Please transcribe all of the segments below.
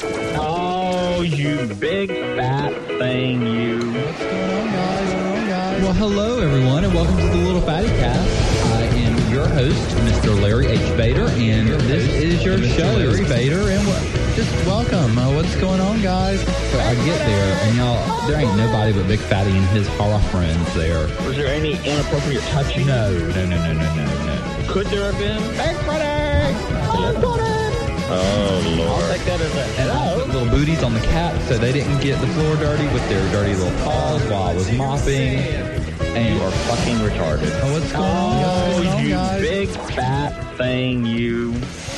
Oh, you big fat thing, you. What's going on, guys? Well, hello, everyone, and welcome to the Little Fatty Cast. I am your host, Mr. Larry H. Vader, and this is your show, Larry Vader, and just welcome. What's going on, guys? So I get there, and y'all, there ain't nobody but Big Fatty and his horror friends there. Was there any inappropriate touching? No. Could there have been? Big Fatty! Oh, Lord. I'll take that as a hello. Little booties on the cat, so they didn't get the floor dirty with their dirty little paws while I was mopping. And You are fucking retarded. Oh, what's going on, guys? Oh, you guys? big fat thing, you.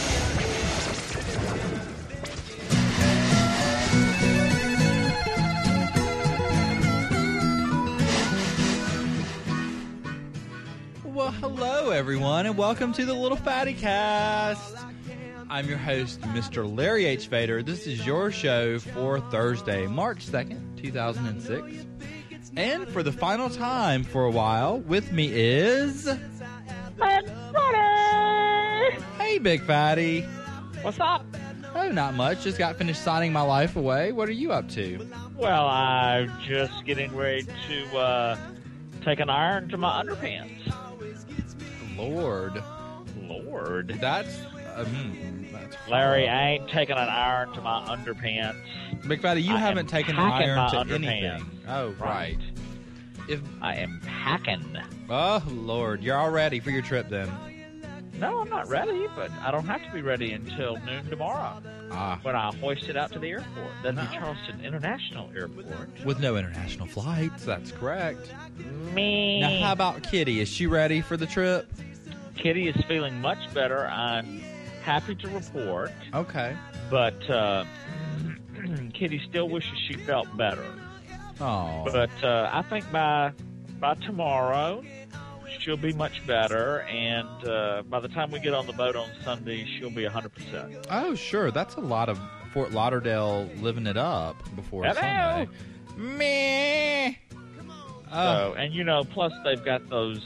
Well, hello, everyone, and welcome to the Little Fatty Cast. I'm your host, Mr. Larry H. Vader. This is your show for Thursday, March 2nd, 2006. And for the final time for a while, with me is... Big Fatty! Hey, Big Fatty. What's up? Oh, not much. Just got finished signing my life away. What are you up to? Well, I'm just getting ready to take an iron to my underpants. Lord. That's Larry, I ain't taking an iron to my underpants. Big Fatty, you haven't taken an packing iron my to underpants. anything. Oh, right. If I am packing. Oh, Lord. You're all ready for your trip, then. No, I'm not ready, but I don't have to be ready until noon tomorrow when I hoist it out to the airport. That'd be Charleston International Airport. With no international flights, that's correct. Me. Now, how about Kitty? Is she ready for the trip? Kitty is feeling much better. I'm happy to report. Okay. But Kitty still wishes she felt better. Oh. But I think by tomorrow, she'll be much better. And by the time we get on the boat on Sunday, she'll be 100%. Oh, sure. That's a lot of Fort Lauderdale living it up before Hello. Sunday. Meh. So, and plus they've got those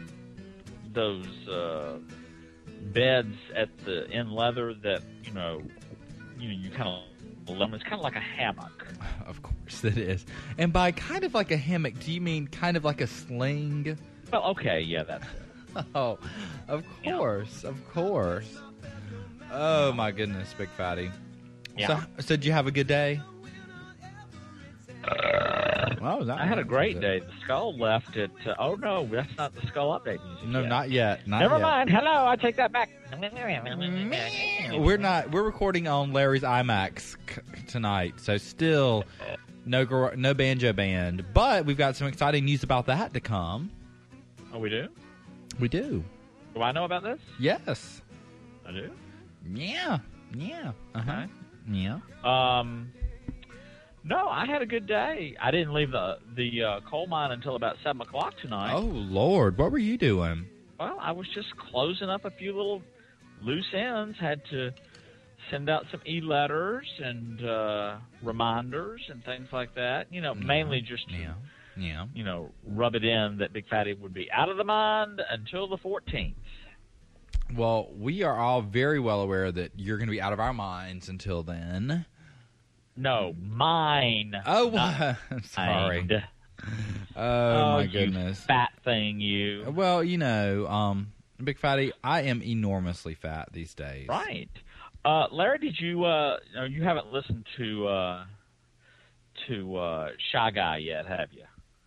beds in leather that you kind of love. It's kind of like a hammock. Of course it is. And by kind of like a hammock, do you mean kind of like a sling? Well, okay, yeah, that's it. Oh, of course, of course. Oh my goodness, Big Fatty. Yeah. So did you have a good day? I had a great day. The Skull left at... oh, no, that's not the Skull update music No, yet. not yet. Never mind. Hello, I take that back. We're recording on Larry's IMAX tonight, so still no banjo band. But we've got some exciting news about that to come. Oh, we do? We do. Do I know about this? Yes. I do? Yeah. Uh-huh. Okay. Yeah. No, I had a good day. I didn't leave the coal mine until about 7 o'clock tonight. Oh, Lord. What were you doing? Well, I was just closing up a few little loose ends. Had to send out some e-letters and reminders and things like that. Mainly just to, rub it in that Big Fatty would be out of the mine until the 14th. Well, we are all very well aware that you're going to be out of our minds until then. No, mine. Oh, sorry. Mind. Oh, my goodness. You fat thing, you. Well, Big Fatty, I am enormously fat these days. Right. Larry, did you you haven't listened to Shy Guy yet, have you?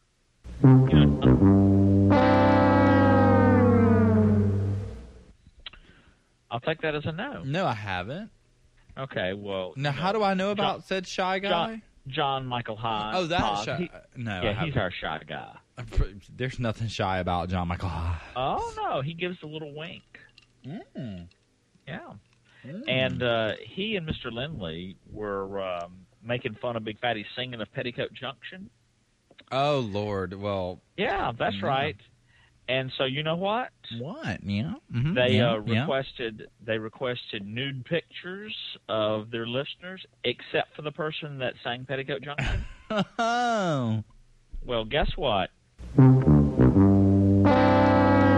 I'll take that as a no. No, I haven't. Okay, well... Now, how do I know about said Shy Guy? John Michael High. Oh, that's Shy... No, yeah, he's our Shy Guy. There's nothing shy about John Michael High. Oh, no, he gives a little wink. Mm. Yeah. And he and Mr. Lindley were making fun of Big Fatty singing of Petticoat Junction. Oh, Lord, well... Yeah, that's right. And so you know what? What? Yeah. Mm-hmm. They requested nude pictures of their listeners, except for the person that sang Petticoat Junction. Oh. Well, guess what?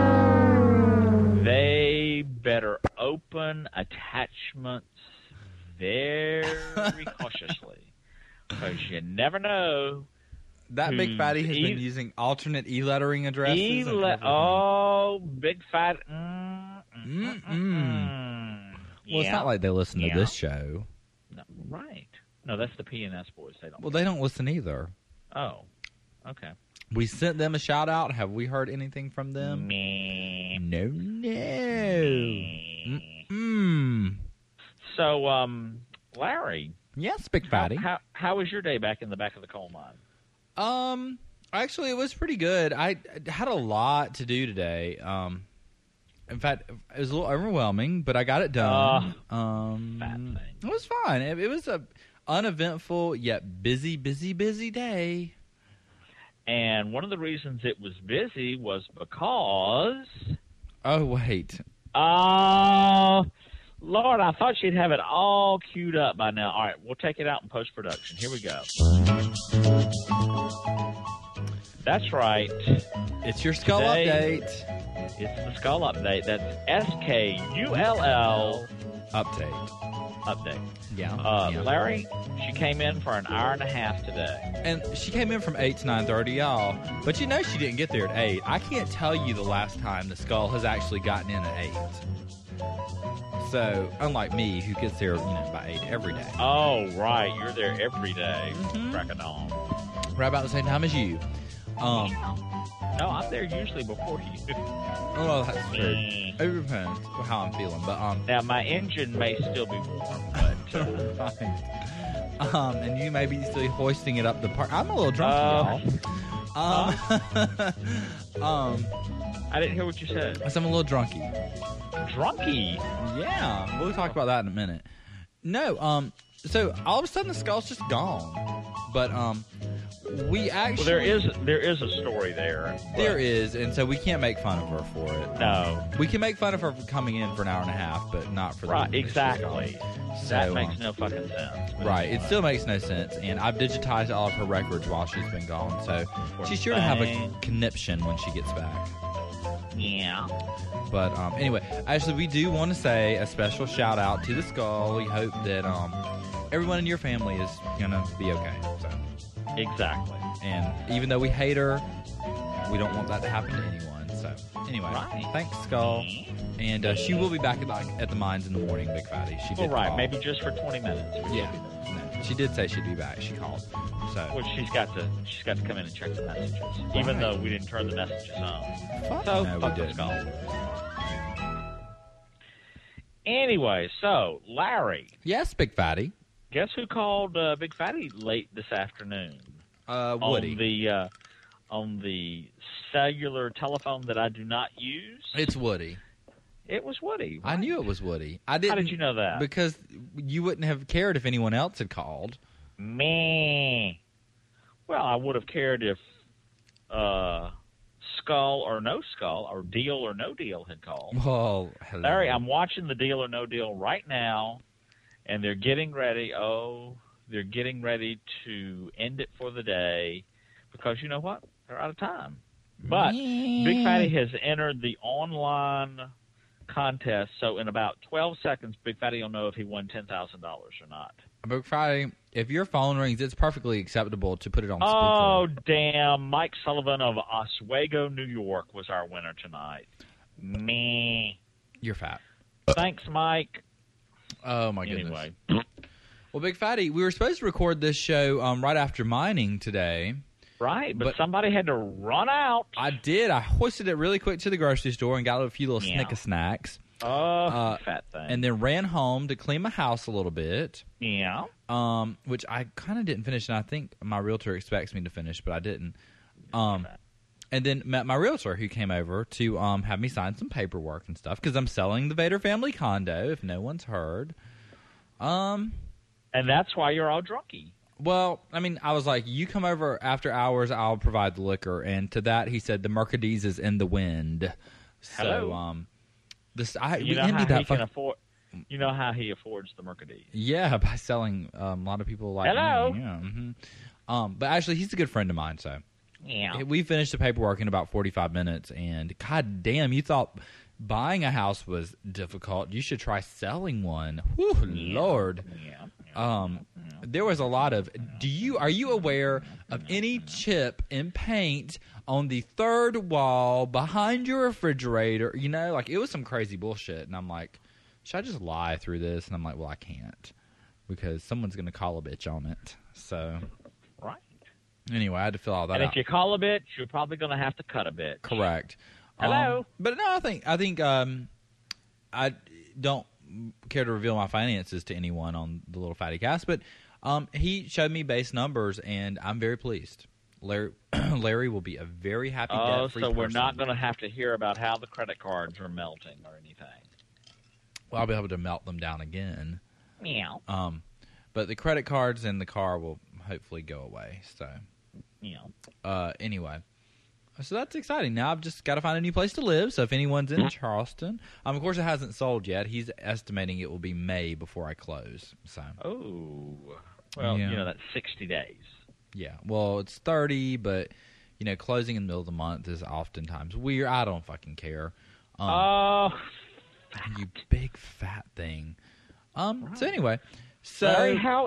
They better open attachments very cautiously, because you never know. That Big Fatty has been using alternate e-lettering addresses. Big Fat. Well, it's not like they listen to this show. No, right. No, that's the P&S boys. They don't. Well, they don't listen either. Oh, okay. We sent them a shout-out. Have we heard anything from them? No. So, Larry. Yes, Big Fatty. How was your day back in the back of the coal mine? Actually, it was pretty good. I had a lot to do today. In fact, it was a little overwhelming, but I got it done. Fat thing. It was fine. It was a uneventful yet busy day. And one of the reasons it was busy was because... Oh, wait. Oh, Lord, I thought she'd have it all queued up by now. All right, we'll take it out in post-production. Here we go. That's right. It's your skull update. It's the skull update. That's SKULL update. Yeah. Larry, she came in for an hour and a half today. And she came in from 8 to 9:30, y'all. But she didn't get there at 8. I can't tell you the last time the skull has actually gotten in at 8. So, unlike me, who gets there, by 8 every day. Oh, right. You're there every day. Crack a dawn. Right about the same time as you. No, I'm there usually before you. Oh, that's true. It depends how I'm feeling, but now my engine may still be warm, but and you may be still hoisting it up the park. I'm a little drunk, y'all. I didn't hear what you said. I'm a little drunky. Drunky? Yeah, we'll talk about that in a minute. No, so all of a sudden the skull's just gone, but we actually there is a story there. There is, and so we can't make fun of her for it. No, we can make fun of her for coming in for an hour and a half, but not for right. Exactly. So, that makes no fucking sense. Right, it still makes no sense, and I've digitized all of her records while she's been gone, so she's sure to have a conniption when she gets back. Yeah. But anyway, actually, we do want to say a special shout out to the skull. We hope that everyone in your family is gonna be okay. So. Exactly. And even though we hate her, we don't want that to happen to anyone. So anyway, Thanks, Skull. And she will be back at the mines in the morning, Big Fatty. She did call. Maybe just for 20 minutes. Yeah. No, she did say she'd be back. She called. So. Well, she's got to come in and check the messages, even though we didn't turn the messages on. Fuck the Skull. Anyway, so Larry. Yes, Big Fatty. Guess who called Big Fatty late this afternoon? Woody. On the cellular telephone that I do not use. It's Woody. It was Woody. Right? I knew it was Woody. How did you know that? Because you wouldn't have cared if anyone else had called. Me. Well, I would have cared if Skull or No Skull, or Deal or No Deal had called. Well, hello. Larry, I'm watching the Deal or No Deal right now, and they're getting ready. They're getting ready to end it for the day because you know what? They're out of time. But Big Fatty has entered the online contest, so in about 12 seconds, Big Fatty will know if he won $10,000 or not. Big Fatty, if your phone rings, it's perfectly acceptable to put it on speaker. Oh, damn. Mike Sullivan of Oswego, New York was our winner tonight. Me. You're fat. Thanks, Mike. Oh, my goodness. Anyway. Well, Big Fatty, we were supposed to record this show right after mining today. Right, but somebody had to run out. I did. I hoisted it really quick to the grocery store and got a few little snacks. Oh, fat thing. And then ran home to clean my house a little bit. Yeah. Which I kind of didn't finish, and I think my realtor expects me to finish, but I didn't. And then met my realtor who came over to have me sign some paperwork and stuff because I'm selling the Vader family condo, if no one's heard. And that's why you're all drunky. Well, I mean, I was like, you come over after hours, I'll provide the liquor. And to that, he said, the Mercedes is in the wind. Hello. So, you know how he affords the Mercedes? Yeah, by selling a lot of people like Hello. me. Yeah. Mm-hmm. But actually, he's a good friend of mine, so. Yeah. We finished the paperwork in about 45 minutes, and god damn, you thought buying a house was difficult. You should try selling one. Whew, Lord. There was a lot of. Are you aware of any chip in paint on the third wall behind your refrigerator? You know, like it was some crazy bullshit. And I'm like, should I just lie through this? And I'm like, well, I can't because someone's going to call a bitch on it. So, right. Anyway, I had to fill all that out. And if you call a bitch, you're probably going to have to cut a bitch. Correct. Hello. But no, I think I don't care to reveal my finances to anyone on the Little Fatty Cast, but he showed me base numbers, and I'm very pleased. Larry will be a very happy debt-free person. So we're not going to have to hear about how the credit cards are melting or anything. Well, I'll be able to melt them down again. Meow. But the credit cards and the car will hopefully go away. So, anyway. So that's exciting. Now I've just got to find a new place to live. So if anyone's in Charleston, of course it hasn't sold yet. He's estimating it will be May before I close. So. Oh, well, yeah. That's 60 days. Yeah, well, it's 30, but closing in the middle of the month is oftentimes weird. I don't fucking care. You big fat thing. Right. So anyway, Larry, how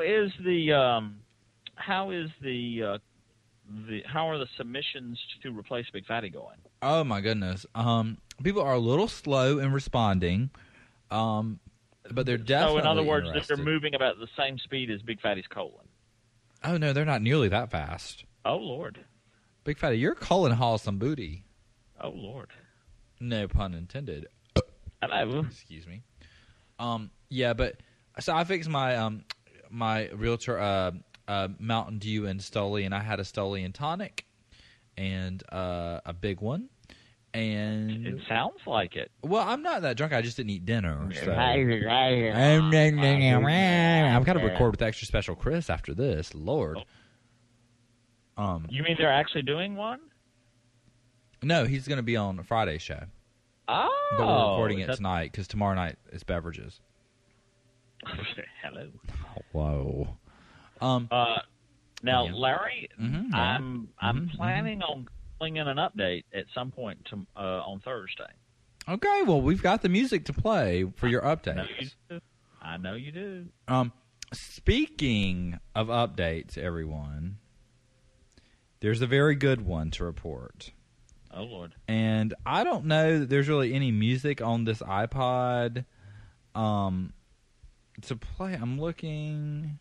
are the submissions to replace Big Fatty going? Oh my goodness. People are a little slow in responding. But they're definitely So in other words, interested. they're moving about the same speed as Big Fatty's colon. Oh no, they're not nearly that fast. Oh Lord. Big Fatty, your colon hauls some booty. Oh Lord. No pun intended. Hello. Excuse me. Yeah, but so I fixed my my realtor Mountain Dew and Stoli, and I had a Stoli and tonic, and a big one. And it sounds like it. Well, I'm not that drunk. I just didn't eat dinner. So. I've got to record with Extra Special Chris after this. Lord. You mean they're actually doing one? No, he's going to be on a Friday show. Oh. But we're recording it tonight because tomorrow night is beverages. Hello. Whoa. Now, Larry, Mm-hmm, I'm planning on in an update at some point on Thursday. Okay, well, we've got the music to play for your updates. I know you do. Speaking of updates, everyone, there's a very good one to report. Oh, Lord. And I don't know that there's really any music on this iPod to play. I'm looking...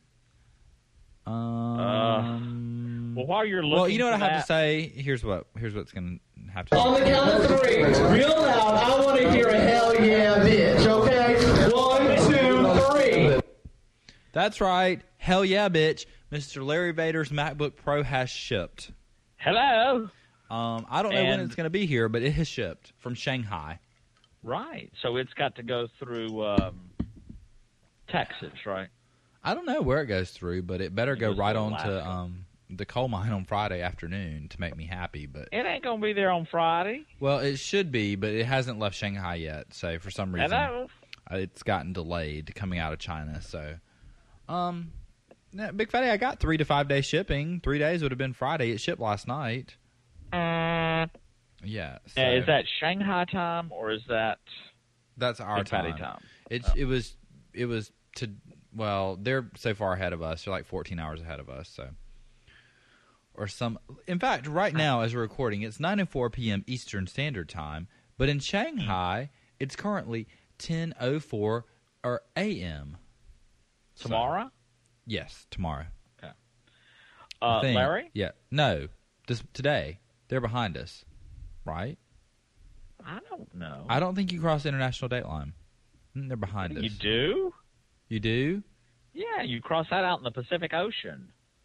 well, while you're looking, well, you know what I have to say. Here's what's going to have to. On the count of three, real loud. I want to hear a hell yeah, bitch. Okay, 1, 2, 3. That's right, hell yeah, bitch. Mr. Larry Vader's MacBook Pro has shipped. Hello. I don't know when it's going to be here, but it has shipped from Shanghai. Right. So it's got to go through Texas, right? I don't know where it goes through, but it better go right on to the coal mine on Friday afternoon to make me happy. But it ain't going to be there on Friday. Well, it should be, but it hasn't left Shanghai yet. So for some reason, it's gotten delayed coming out of China. So, Big Fatty, I got 3 to 5 day shipping. 3 days would have been Friday. It shipped last night. Yeah. So is that Shanghai time or is that? That's our time. It was to. Well, they're so far ahead of us. They're like 14 hours ahead of us. So, in fact, right now as we're recording, it's 9:04 p.m. Eastern Standard Time. But in Shanghai, it's currently 10:04 a.m. Tomorrow? So, yes, tomorrow. Okay. Larry? Yeah. No. Today. They're behind us, right? I don't know. I don't think you cross the international date line. They're behind us. You do? You do? Yeah, you cross that out in the Pacific Ocean.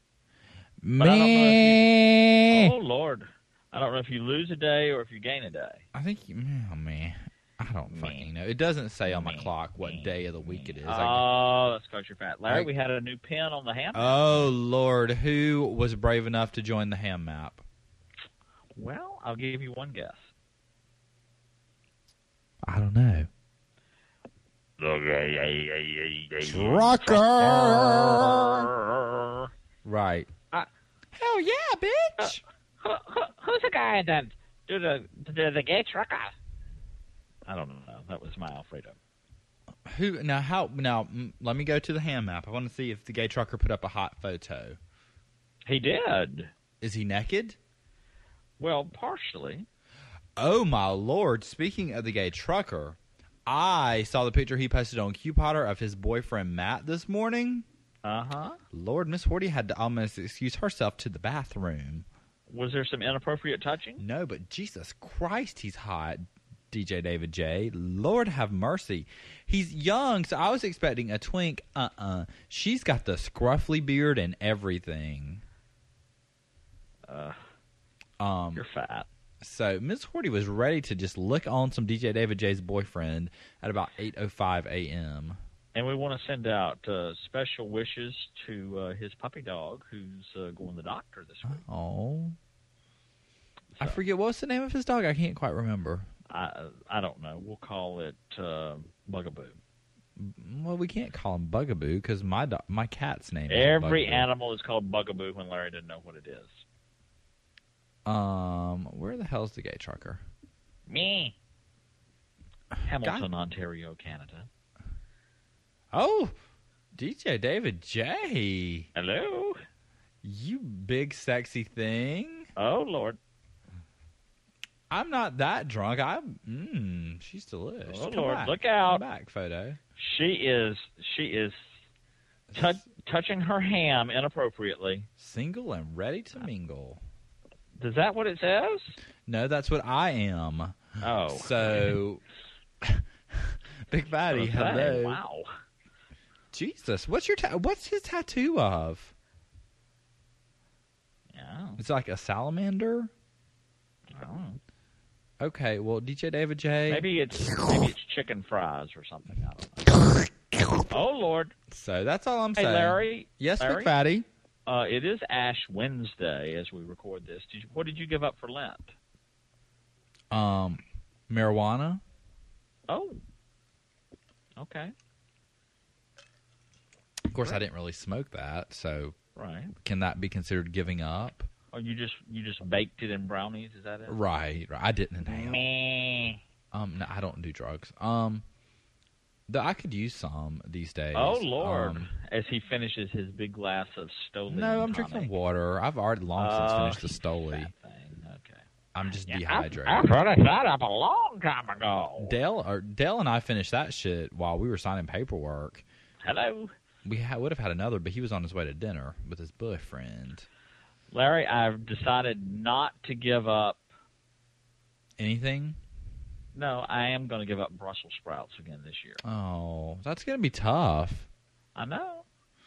Man. Oh, Lord. I don't know if you lose a day or if you gain a day. I think I don't fucking know. It doesn't say on my clock what day of the week it is. Oh, that's because you're fat. Larry, we had a new pin on the ham map. Oh, Lord. Who was brave enough to join the ham map? Well, I'll give you one guess. I don't know. Trucker! Right. Hell yeah, bitch! Who's the guy that do the gay trucker? I don't know. That was my Alfredo. Let me go to the hand map. I want to see if the gay trucker put up a hot photo. He did. Is he naked? Well, partially. Oh, my Lord. Speaking of the gay trucker, I saw the picture he posted on QPotter of his boyfriend Matt this morning. Uh-huh. Lord, Miss Horty had to almost excuse herself to the bathroom. Was there some inappropriate touching? No, but Jesus Christ, he's hot, DJ David J. Lord have mercy. He's young, so I was expecting a twink. She's got the scruffy beard and everything. You're fat. So Miss Horty was ready to just lick on some DJ David J's boyfriend at about 8:05 a.m. And we want to send out special wishes to his puppy dog who's going to the doctor this week. Oh. So, I forget, what's the name of his dog? I can't quite remember. I don't know. We'll call it Bugaboo. Well, we can't call him Bugaboo because my cat's name is Every Bugaboo. Animal is called Bugaboo when Larry didn't know what it is. Where the hell's the gay trucker? Me. Hamilton, Ontario, Canada. Oh, DJ David J. Hello. You big sexy thing. Oh, Lord. I'm not that drunk. She's delicious. Oh, Come Lord. back. Look out. Come back, photo. She is touching her ham inappropriately. Single and ready to mingle. Is that what it says? No, that's what I am. Oh. So, Big Fatty, hello. Wow. Jesus, what's his tattoo of? Yeah. It's like a salamander? Oh. Okay, well, DJ David J. Maybe it's chicken fries or something. I don't know. Oh, Lord. So that's all I'm saying. Hey, Larry. Yes, Larry? Big Fatty. It is Ash Wednesday as we record this. What did you give up for Lent? Marijuana. Oh. Okay. Of course, I didn't really smoke that, so Right. can that be considered giving up? Oh, you just baked it in brownies? Is that it? Right. I didn't inhale. Meh. No, I don't do drugs. I could use some these days. Oh, Lord. As he finishes his big glass of Stoli. No, I'm tonic. drinking water. I've already long since finished the Stoli. That thing. Okay. I'm just I dehydrated. finished that up a long time ago. Dale and I finished that shit while we were signing paperwork. Hello. We would have had another, but he was on his way to dinner with his boyfriend. Larry, I've decided not to give up. Anything? No, I am going to give up Brussels sprouts again this year. Oh, that's going to be tough. I know.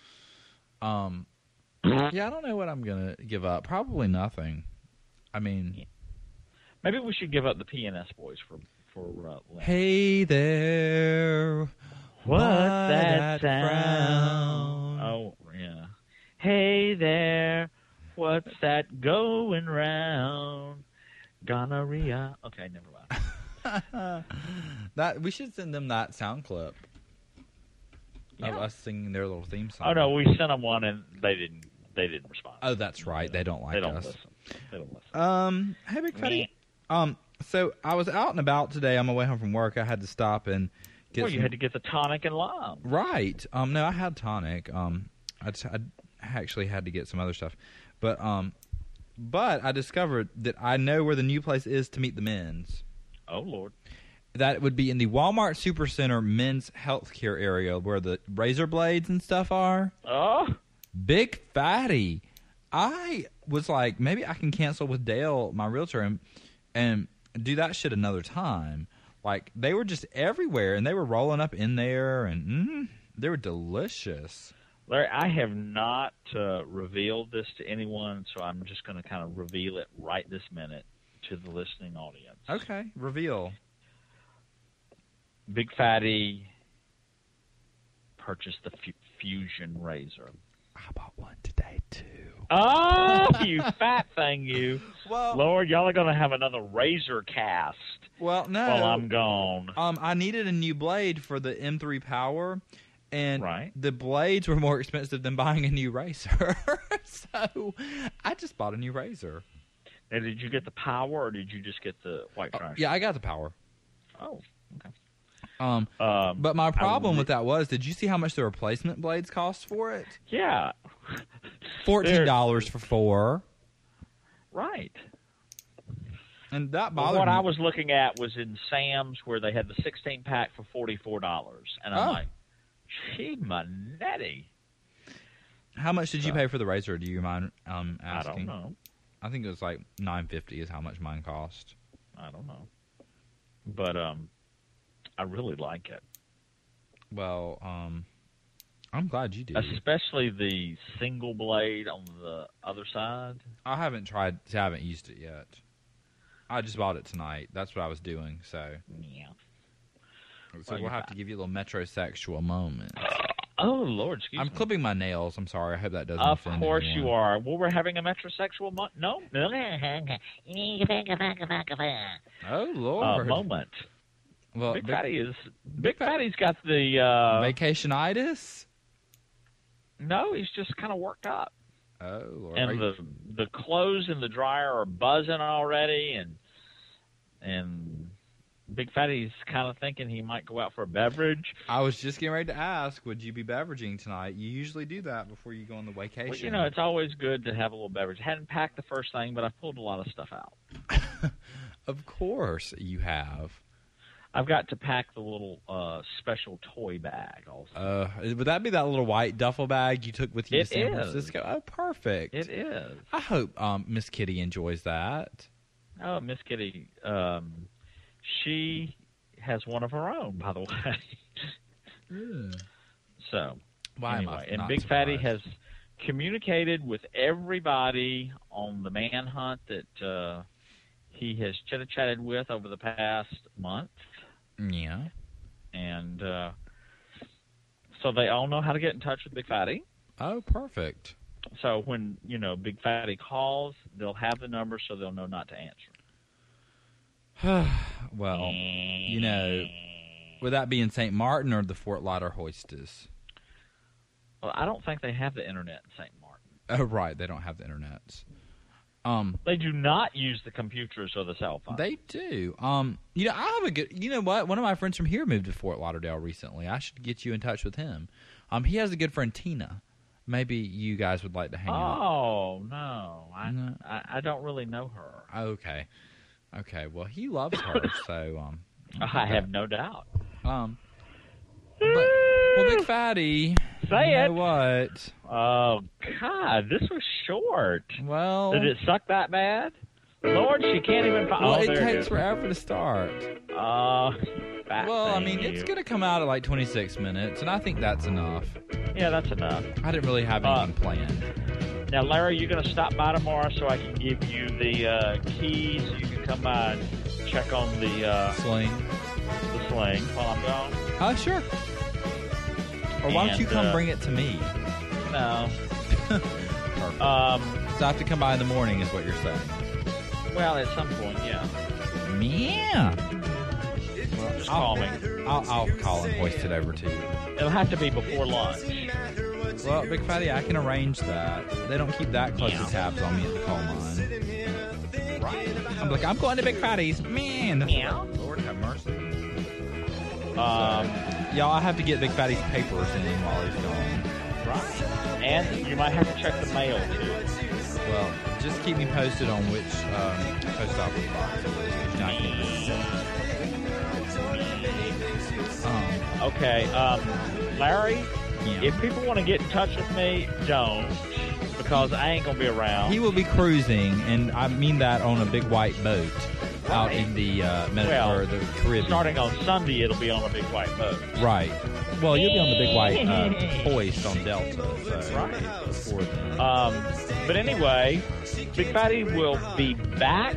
Yeah, I don't know what I'm going to give up. Probably nothing. I mean... Maybe we should give up the PNS Boys for Lent. Hey there, What's that frown? Oh, yeah. Hey there, what's that going round? Gonorrhea. Okay, never mind. That we should send them that sound clip of us singing their little theme song. Oh no, we sent them one and they didn't respond. Oh, that's right. They don't like they don't us. Listen. They don't listen. Hey, Big Fatty. So I was out and about today on my way home from work. I had to stop and get. Well, you had to get the tonic and lime. Right. No, I had tonic. I actually had to get some other stuff, but I discovered that I know where the new place is to meet the men's. Oh Lord. That would be in the Walmart Supercenter men's healthcare area where the razor blades and stuff are. Oh. Big Fatty. I was like, maybe I can cancel with Dale, my realtor, and do that shit another time. Like, they were just everywhere, and they were rolling up in there, and they were delicious. Larry, I have not revealed this to anyone, so I'm just going to kind of reveal it right this minute to the listening audience. Okay, reveal. Big Fatty purchased the Fusion razor. I bought one today, too. Oh, you fat thing, you. Well, Lord, y'all are going to have another razor cast well, no. while I'm gone. I needed a new blade for the M3 Power, and Right. the blades were more expensive than buying a new razor. So I just bought a new razor. Now, did you get the power or did you just get the white trash? Yeah, I got the Power. Oh. But my problem with that was, did you see how much the replacement blades cost for it? Yeah. $14 for 4. Right. And that bothered me. What I was looking at was in Sam's where they had the 16-pack for $44. And I'm like, gee, manetti. How much did you pay for the razor? Do you mind asking? I don't know. I think it was like $9.50 is how much mine cost. I don't know. But I really like it. Well, I'm glad you do. Especially the single blade on the other side. I haven't used it yet. I just bought it tonight. That's what I was doing, so. Yeah. So we'll have to give you a little metrosexual moment. Oh, Lord, excuse me. I'm clipping my nails. I'm sorry. I hope that doesn't offend anyone. Of course you are. Well, we're having a metrosexual No. Oh, Lord. Moment. Well, Big Fatty's got the... Vacationitis? No, he's just kind of worked up. Oh, Lord. And the clothes in the dryer are buzzing already, and Big Fatty's kind of thinking he might go out for a beverage. I was just getting ready to ask, would you be beveraging tonight? You usually do that before you go on the vacation. Well, it's always good to have a little beverage. I hadn't packed the first thing, but I pulled a lot of stuff out. Of course you have. I've got to pack the little special toy bag also. Would that be that little white duffel bag you took with you to San is. Francisco? Oh, perfect. It is. I hope Miss Kitty enjoys that. Oh, Miss Kitty, she has one of her own, by the way. So, anyway, and Big Fatty has communicated with everybody on the manhunt that he has chit-chatted with over the past month. Yeah. And so they all know how to get in touch with Big Fatty. Oh, perfect. So when, Big Fatty calls, they'll have the number so they'll know not to answer. Well, would that be in St. Martin or the Fort Lauderdale Hoistes? Well, I don't think they have the internet in St. Martin. Oh, right. They don't have the internet. They do not use the computers or the cell phone. They do. I have a good. You know what? One of my friends from here moved to Fort Lauderdale recently. I should get you in touch with him. He has a good friend, Tina. Maybe you guys would like to hang out. Oh no, I don't really know her. Okay. Well, he loves her, so I have no doubt. Big Fatty. Say you it. know what? Oh God, this was short. Well, did it suck that bad? Lord, she can't even find. Well, it takes forever to start. Well, it's going to come out at like 26 minutes, and I think that's enough. Yeah, that's enough. I didn't really have anything planned. Now, Larry, you're going to stop by tomorrow so I can give you the keys so you can come by and check on the sling while I'm gone? Sure. Or why don't you come bring it to me? No. So I have to come by in the morning is what you're saying. Well, at some point, yeah. Yeah. Well, just call me. I'll call and hoist it over to you. It'll have to be before lunch. Well, Big Fatty, I can arrange that. They don't keep that close to tabs on me at the coal mine. Right. I'm going to Big Fatty's. Man. Yeah. Lord have mercy. Y'all, I have to get Big Fatty's papers in while he's gone. Right. And you might have to check the mail, too. Well, just keep me posted on which post office box it is. Okay, Larry, if people want to get in touch with me, don't, because I ain't going to be around. He will be cruising, and I mean that on a big white boat out in the or the Caribbean. Starting on Sunday, it'll be on a big white boat. Right. Well, you'll be on the big white hoist on Delta. So right. Before then. But anyway, Big Fatty will be back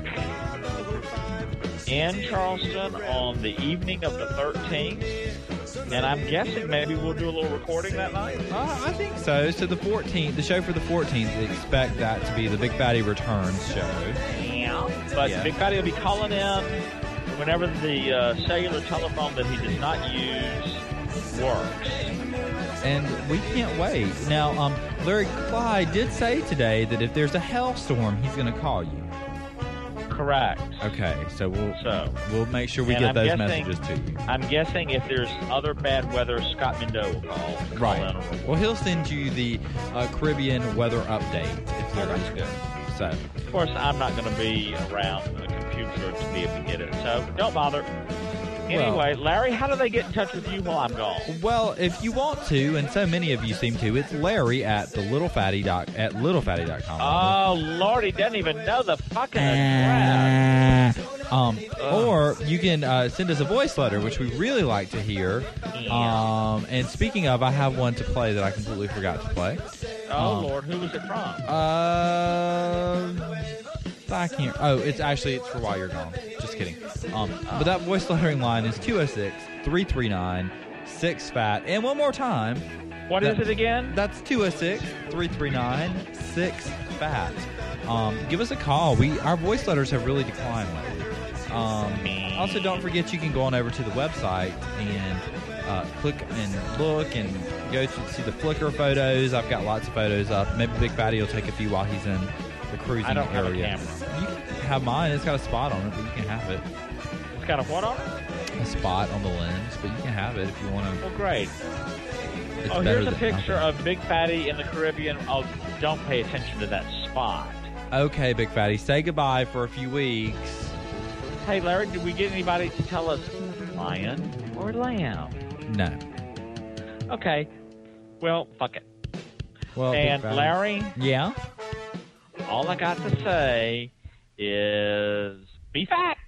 in Charleston on the evening of the 13th. And I'm guessing maybe we'll do a little recording that night? I think so. So the 14th, the show for the 14th, expect that to be the Big Fatty Returns show. Yeah. But Big Fatty will be calling in whenever the cellular telephone that he does not use works. And we can't wait. Now, Larry Clyde did say today that if there's a hailstorm, he's going to call you. Correct. Okay, so we'll make sure we get those messages to you. I'm guessing if there's other bad weather, Scott Mendo will call. Right. Well, he'll send you the Caribbean weather update if there is good. So, of course, I'm not going to be around the computer to be able to get it, so don't bother. Anyway, Larry, how do they get in touch with you while I'm gone? Well, if you want to, and so many of you seem to, it's Larry at littlefatty.com. Oh, Lord, he doesn't even know the fucking address. Or you can send us a voice letter, which we really like to hear. Yeah. And speaking of, I have one to play that I completely forgot to play. Oh, Lord, who was it from? I can't. Oh, it's for while you're gone. Just kidding. But that voice lettering line is 206-339-6FAT. And one more time. What is it again? That's 206-339-6FAT. Give us a call. Our voice letters have really declined lately. Also, don't forget you can go on over to the website and click and look and go to see the Flickr photos. I've got lots of photos up. Maybe Big Fatty will take a few while he's in the cruising area. I don't have a camera. You can have mine. It's got a spot on it, but you can have it. It's got a what on it? A spot on the lens, but you can have it if you want to. Well, great. Here's a picture of Big Fatty in the Caribbean. Oh, don't pay attention to that spot. Okay, Big Fatty, say goodbye for a few weeks. Hey, Larry, did we get anybody to tell us lion or lamb? No. Okay. Well, fuck it. Well, and Larry? Yeah? All I got to say is be fat.